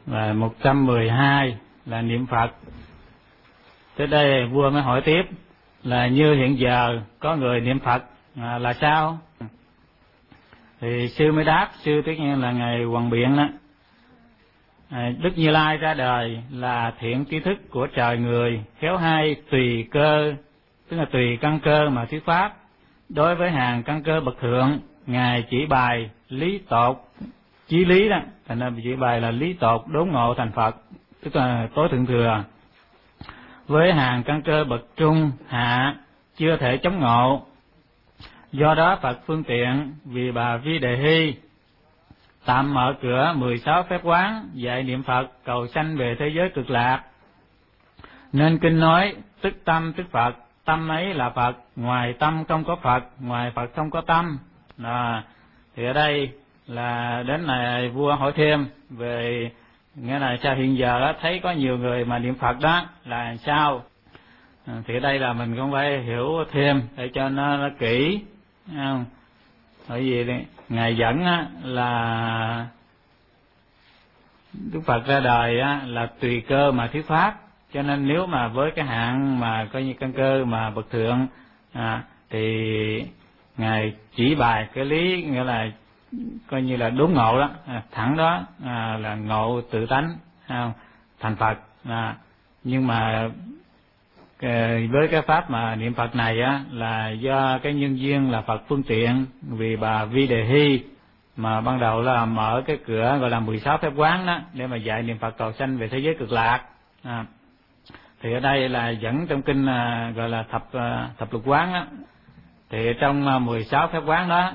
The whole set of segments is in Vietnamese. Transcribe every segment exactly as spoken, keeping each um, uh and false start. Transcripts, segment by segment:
Và một trăm mười hai là niệm Phật. Tới đây vua mới hỏi tiếp là như hiện giờ có người niệm Phật à, là sao? Thì sư mới đáp, sư tất nhiên là ngài Hoàng Biện đó. À, Đức Như Lai ra đời là thiện tri thức của trời người, khéo hay tùy cơ, tức là tùy căn cơ mà thuyết pháp. Đối với hàng căn cơ bậc thượng, ngài chỉ bài lý tột chí lý đó, thành ra chỉ bài là lý tột đốn ngộ thành Phật, tức là tối thượng thừa. Với hàng căn cơ bậc trung hạ chưa thể chống ngộ, do đó Phật phương tiện vì bà Vi Đề Hy tạm mở cửa mười sáu phép quán dạy niệm Phật cầu sanh về thế giới cực lạc. Nên kinh nói tức tâm tức Phật, tâm ấy là Phật, ngoài tâm không có Phật, ngoài Phật không có tâm. À, thì ở đây là đến này vua hỏi thêm về nghĩa là sao hiện giờ đó thấy có nhiều người mà niệm Phật đó là sao. À, thì ở đây là mình cũng phải hiểu thêm để cho nó, nó kỹ, không? Bởi vì ngài dẫn á, là Đức Phật ra đời á, là tùy cơ mà thuyết pháp, cho nên nếu mà với cái hạng mà coi như căn cơ mà bậc thượng à, thì ngài chỉ bài cái lý nghĩa là coi như là đốn ngộ đó, à, thẳng đó à, là ngộ tự tánh à, thành Phật. À, nhưng mà với cái pháp mà niệm Phật này á là do cái nhân duyên là Phật phương tiện vì bà Vi Đề Hy mà ban đầu là mở cái cửa gọi là mười sáu phép quán đó để mà dạy niệm Phật cầu sanh về thế giới cực lạc. À, thì ở đây là dẫn trong kinh à, gọi là thập à, thập lục quán á, thì trong à, mười sáu phép quán đó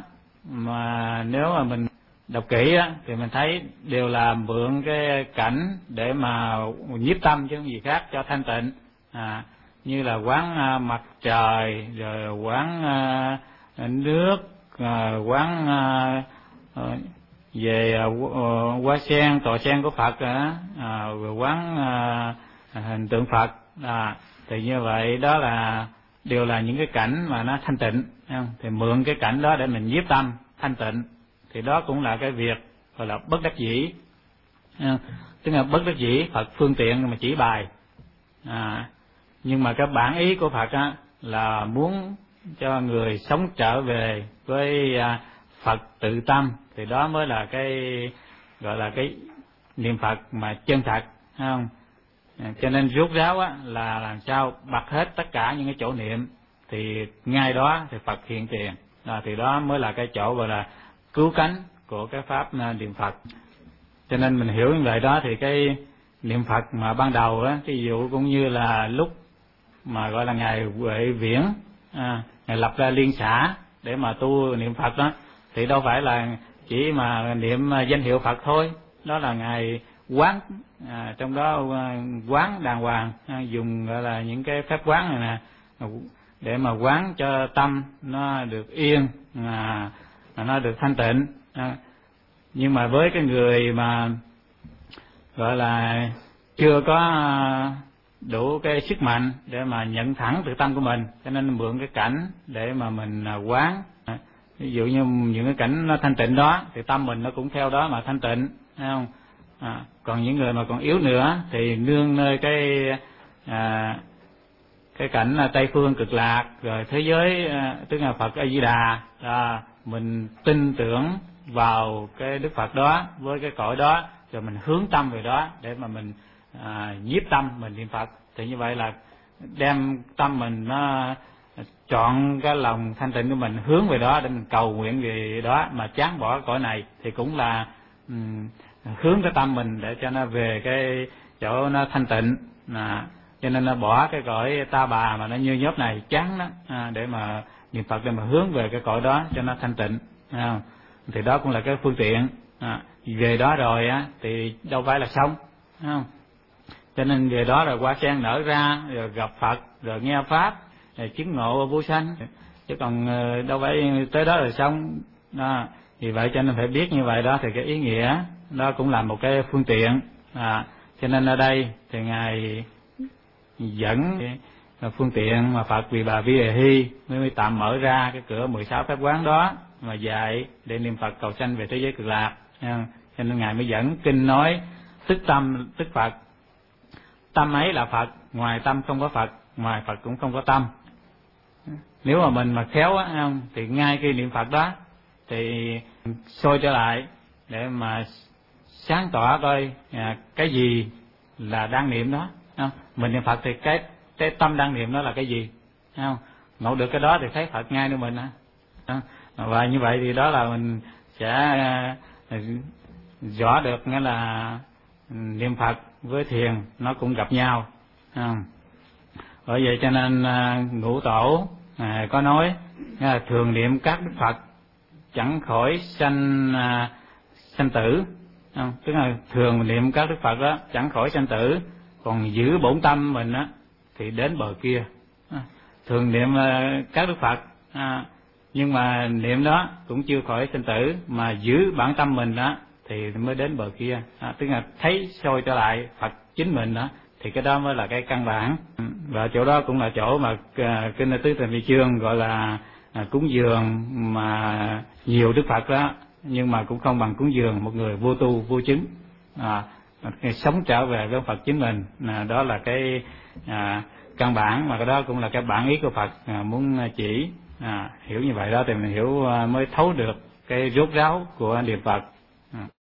mà nếu mà mình đọc kỹ á thì mình thấy đều là mượn cái cảnh để mà nhiếp tâm chứ không gì khác cho thanh tịnh. À, như là quán uh, mặt trời, rồi quán uh, nước, uh, quán uh, uh, về uh, hoa sen, tòa sen của Phật, uh, uh, rồi quán uh, hình tượng Phật. À, thì như vậy đó là đều là những cái cảnh mà nó thanh tịnh, không? Thì mượn cái cảnh đó để mình nhiếp tâm thanh tịnh, thì đó cũng là cái việc gọi là bất đắc dĩ, không? Tức là bất đắc dĩ Phật phương tiện mà chỉ bài. À, nhưng mà cái bản ý của Phật á là muốn cho người sống trở về với Phật tự tâm, thì đó mới là cái gọi là cái niệm Phật mà chân thật, không? Cho nên rốt ráo á là làm sao bật hết tất cả những cái chỗ niệm, thì ngay đó thì Phật hiện tiền. À, thì đó mới là cái chỗ gọi là cứu cánh của cái pháp niệm Phật. Cho nên mình hiểu như vậy đó thì cái niệm Phật mà ban đầu á, ví dụ cũng như là lúc mà gọi là ngài Huệ Viễn à, ngài lập ra liên xã để mà tu niệm Phật đó, thì đâu phải là chỉ mà niệm danh hiệu Phật thôi, đó là ngài quán à, trong đó quán đàng hoàng, à, dùng gọi là những cái phép quán này nè để mà quán cho tâm nó được yên, à, nó được thanh tịnh. À, nhưng mà với cái người mà gọi là chưa có đủ cái sức mạnh để mà nhận thẳng tự tâm của mình, cho nên mượn cái cảnh để mà mình quán. À, ví dụ như những cái cảnh nó thanh tịnh đó thì tâm mình nó cũng theo đó mà thanh tịnh, thấy không? À, còn những người mà còn yếu nữa thì nương nơi cái à, cái cảnh là Tây Phương Cực Lạc, rồi thế giới à, tức là Phật A Di Đà, à, mình tin tưởng vào cái Đức Phật đó với cái cõi đó, rồi mình hướng tâm về đó để mà mình à, nhiếp tâm mình niệm Phật. Thì như vậy là đem tâm mình nó chọn cái lòng thanh tịnh của mình hướng về đó để mình cầu nguyện về đó mà chán bỏ cõi này, thì cũng là um, hướng cái tâm mình để cho nó về cái chỗ nó thanh tịnh. À, cho nên nó bỏ cái cõi ta bà mà nó như nhớp này chán đó, à, để mà niệm Phật để mà hướng về cái cõi đó cho nó thanh tịnh. À, thì đó cũng là cái phương tiện. À, về đó rồi á thì đâu phải là xong, không? Cho nên về đó rồi hoa sen nở ra, rồi gặp Phật, rồi nghe pháp, rồi chứng ngộ vô sanh, chứ còn đâu phải tới đó rồi xong. Đó, vì vậy cho nên phải biết như vậy đó, thì cái ý nghĩa đó cũng là một cái phương tiện. À, cho nên ở đây thì ngài dẫn phương tiện mà Phật vì bà Vi Đề Hy mới tạm mở ra cái cửa mười sáu phép quán đó mà dạy để niệm Phật cầu sanh về thế giới cực lạc. Cho nên ngài mới dẫn kinh nói tức tâm tức Phật. Tâm ấy là Phật, ngoài tâm không có Phật, ngoài Phật cũng không có tâm. Nếu mà mình mà khéo á, không, thì ngay khi niệm Phật đó thì soi trở lại để mà sáng tỏ coi à, cái gì là đang niệm đó. Không? Mình niệm Phật thì cái cái tâm đang niệm đó là cái gì, không? Ngộ được cái đó thì thấy Phật ngay nơi mình á. Và như vậy thì đó là mình sẽ à, rõ được nghĩa là niệm Phật với thiền nó cũng gặp nhau. Không? Bởi vậy cho nên à, Ngũ Tổ à, có nói à, thường niệm các Đức Phật chẳng khỏi sanh à, sanh tử. Không? Tức là thường niệm các Đức Phật đó chẳng khỏi sanh tử, còn giữ bổn tâm mình á thì đến bờ kia. À, thường niệm à, các Đức Phật à, nhưng mà niệm đó cũng chưa khỏi sanh tử, mà giữ bản tâm mình đó thì mới đến bờ kia. À, tức là thấy soi trở lại Phật chính mình đó, thì cái đó mới là cái căn bản. Và chỗ đó cũng là chỗ mà uh, kinh Tứ Thành Vi Chương gọi là uh, cúng dường mà nhiều Đức Phật đó, nhưng mà cũng không bằng cúng dường một người vô tu vô chứng. À, sống trở về với Phật chính mình, à, đó là cái à, căn bản, mà cái đó cũng là cái bản ý của Phật à, muốn chỉ. À, hiểu như vậy đó thì mình hiểu à, mới thấu được cái rốt ráo của niệm Phật. À.